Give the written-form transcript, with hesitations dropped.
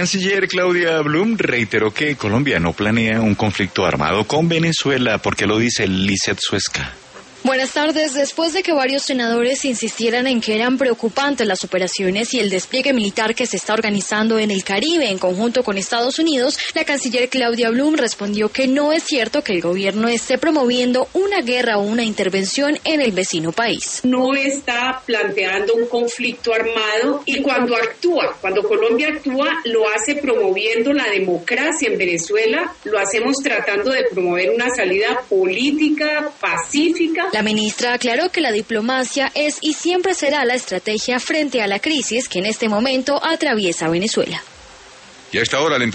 La canciller Claudia Blum reiteró que Colombia no planea un conflicto armado con Venezuela. ¿Por qué lo dice Lizeth Suezca? Buenas tardes. Después de que varios senadores insistieran en que eran preocupantes las operaciones y el despliegue militar que se está organizando en el Caribe en conjunto con Estados Unidos, la canciller Claudia Blum respondió que no es cierto que el gobierno esté promoviendo una guerra o una intervención en el vecino país. No está planteando un conflicto armado y cuando Colombia actúa, lo hace promoviendo la democracia en Venezuela, lo hacemos tratando de promover una salida política, pacífica. La ministra aclaró que la diplomacia es y siempre será la estrategia frente a la crisis que en este momento atraviesa Venezuela. Y a esta hora